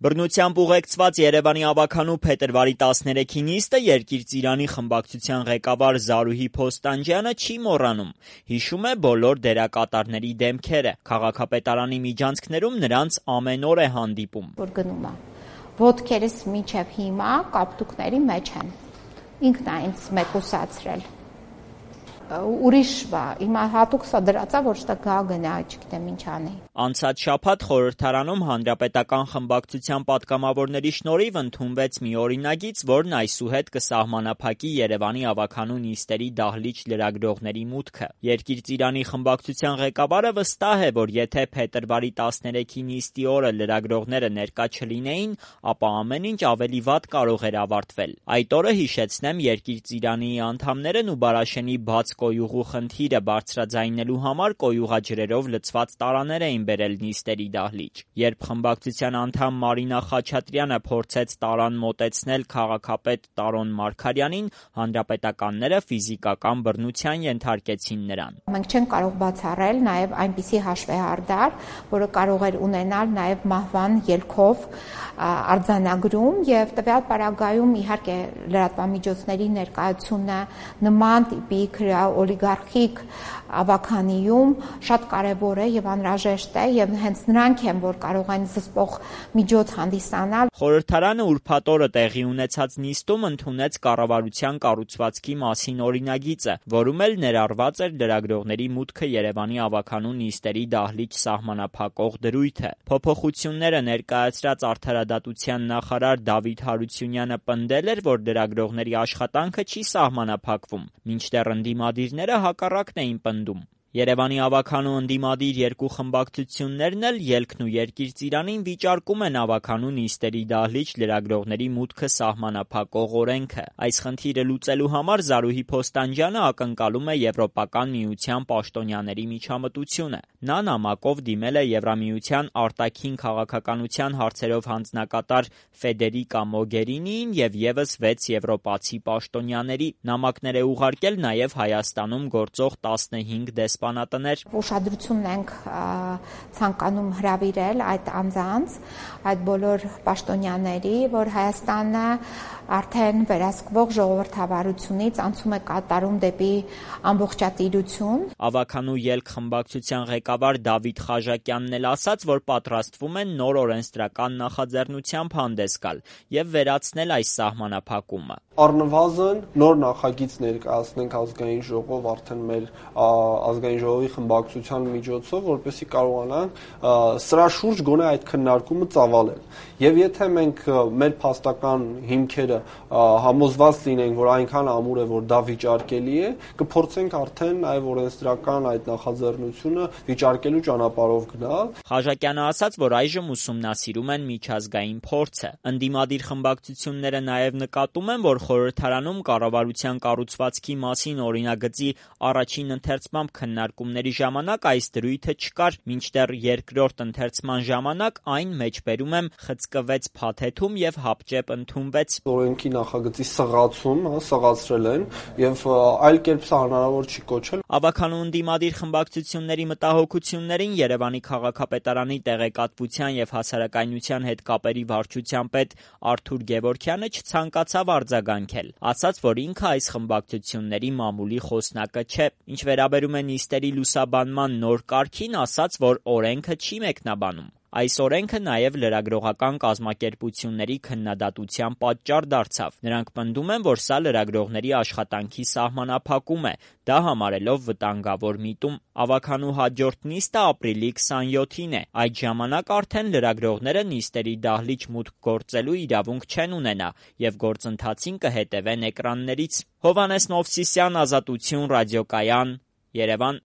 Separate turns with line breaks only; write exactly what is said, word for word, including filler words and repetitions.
Բռնությամբ ուղեկցված Երևանի ավագանու փետրվարի տասներեքի նիստը Երկիր Ծիրանի խմբակցության ղեկավար Զարուհի Փոստանջյանը չի մոռանում, հիշում է բոլոր դերակատարների դեմքերը, քաղաքապետարանի միջանցքներում նրանց ամեն օր է հանդիպում։
Որ գնում է, ոտքերս մինչև հիմա կապտուկների մեջ են, ինքն է ինձ մեկուսացրել, ուրիշ բա, հիմա հատուկ սա դրածա, որ շտա գա գնա, չգիտեմ ինչ անի։
Անցած շաբաթ խորհրդարանում հանրապետական խմբակցության պատգամավորների շնորհիվ ընդունվեց մի օրինագիծ, որն այսուհետ կսահմանափակի Երևանի ավագանու նիստերի դահլիճ լրագրողների մուտքը։ Երկիր Ծիրանի խմբակցության ղեկավարը վստահ է, որ եթե փետրվարի տասներեքի նիստի օրը լրագրողները ներկա չլինեին, ապա ամեն ինչ ավելի վատ կարող էր ավարտվել։ Այդ օրը, հիշեցնեմ, Երկիր Ծիրանի անդամներն ու Բարաշենի բաց կոյուղու խնդիրը բարձրաձայնելու համար կոյուղաջրերով լցված տարաներ էին բերել նիստերի դահլիճ։ Երբ խմբակցության անդամ Մարինա Խաչատրյանը փորձեց տարան մոտեցնել քաղաքապետ Տարոն Մարգարյանին, հանրապետականները ֆիզիկական բռնության ենթարկեցին նրան։
Մենք չենք կարող բացառել նաև այնպիսի հաշվեհարդար, որը կարող էր ունենալ նաև մահվան ելքով արձանագրում եւ տվյալ պարագայում իհարկե լրատվամիջոցների ներկայությունը նման տիպի օլիգարխիկ ավագանիում շատ կարևոր է եւ անհրաժեշտ է եւ հենց նրանք են, որ կարող են զսպող միջոց հանդիսանալ։
Խորհրդարանը ուրբաթ օրը տեղի ունեցած նիստում ընդունեց կառավարության կառուցվածքի մասին օրինագիծը, որում էլ ներառված էր լրագրողների մուտքը Երևանի ավագանու նիստերի դահլիճ սահմանափակող դրույթը։ Փոփոխությունները ներկայացրած արդարադատության նախարար Դավիթ Հարությունյանը պնդել էր, որ լրագրողների աշխատանքը չի սահմանափակվում, մինչդեռ ընդդիմադիրները հակառակն էին պնդում։ Երևանի ավագանու ընդդիմադիր երկու խմբակցություններն էլ Ելքն ու Երկիր Ծիրանին վիճարկում են ավագանու նիստերի դահլիճ լրագրողների մուտքը սահմանափակող օրենքը։ Այս խնդիրը լուծելու համար Զարուհի Փոստանջյանը ակնկալում է Եվրոպական միության պաշտոնյաների միջամտությունը։ Նա նամակով դիմել է Եվրամիության արտաքին քաղաքականության հարցերով հանձնակատար Ֆեդերիկա Մոգերինիին եւ եւս վեց եվրոպացի պաշտոնյաների։ Նամակներ է ուղարկել նաեւ Հայաստանում գործող տասնհինգ դեսպանատներ։
Ուշադրությունն ենք ցանկանում հրավիրել այդ անձանց, այդ բոլոր պաշտոնյաների, որ Հայաստանը արդեն վերահսկվող ժողովրդավարությունից անցում է կատարում դեպի ամբողջատիրություն։
Ավագանու Ելք խմբակցության ղեկավար Դավիթ Խաչատրյանն էլ ասաց, որ պատրաստվում են նոր օրենսդրական նախաձեռնությամբ հանդես գալ եւ վերացնել այս սահմանափակումը։
Առնվազն նոր նախագիծ ներկայացնենք ազգային ժողով արդեն մեր ազգային ժողովի խմբակցության միջոցով, որպեսզի կարողանանք սրա շուրջ գոնե այդ քննարկումը ծավալել։ Եվ եթե մենք մեր փաստական հիմքերը համոզված լինենք, որ այնքան ամուր է, որ դա վիճարկելի է, կփորձենք արդեն այ օրենսդրական այդ նախաձեռնությունը վիճարկելու ճանապարհով գնալ։
Խաչատրյանը ասաց, որ այժմ ուսումնասիրում են միջազգային փորձը։ Ընդդիմադիր խմբակցությունները նաև նկատում են, որ խորհրդարանում կառավարության կառուցվածքի մասին օրինագծի առաջին ընթերցման քննարկումների ժամանակ այս դրույթը չկար, մինչդեռ երկրորդ ընթերցման ժամանակ այն մեջբերում եմ խցկվեց փաթեթում եւ հապճեպ ընդունվեց։
Օրենքի նախագծի սղացում, հա, սղացրել են եւ այլ կերպ սա հնարավոր չի կոչել։
Ավագանու ընդդիմադիր խմբակցությունների մտահոգություններին Երևանի քաղաքապետարանի տեղեկատվության եւ հասարակայնության հետ կապերի վարչության պետ Արթուր Գևորգյանը չցանկացավ արձագանքել, ասաց, որ ինքը այս խմբակցությունների մամուլի խոսնակը չէ։ Ինչ վերաբերում է նիստերի լուսաբանման նոր կարգին, ասաց, որ օրենքը չի մեկնաբանում։ Այս օրենքը նաև լրագրողական կազմակերպությունների քննադատության պատճառ դարձավ։ Նրանք պնդում են, որ սա լրագրողների աշխատանքի սահմանափակում է, դա համարելով վտանգավոր միտում։ Ավագանու հաջորդ նիստը ապրիլի քսանյոթին է։ Այդ ժամանակ արդեն լրագրողները նիստերի դահլիճ մուտք գործելու իրավունք չեն ունենա եւ գործընթացին կհետևեն էկրաններից։ Հովհաննես Մովսիսյան, Ազատություն, Ռադիոկայան, Երևան։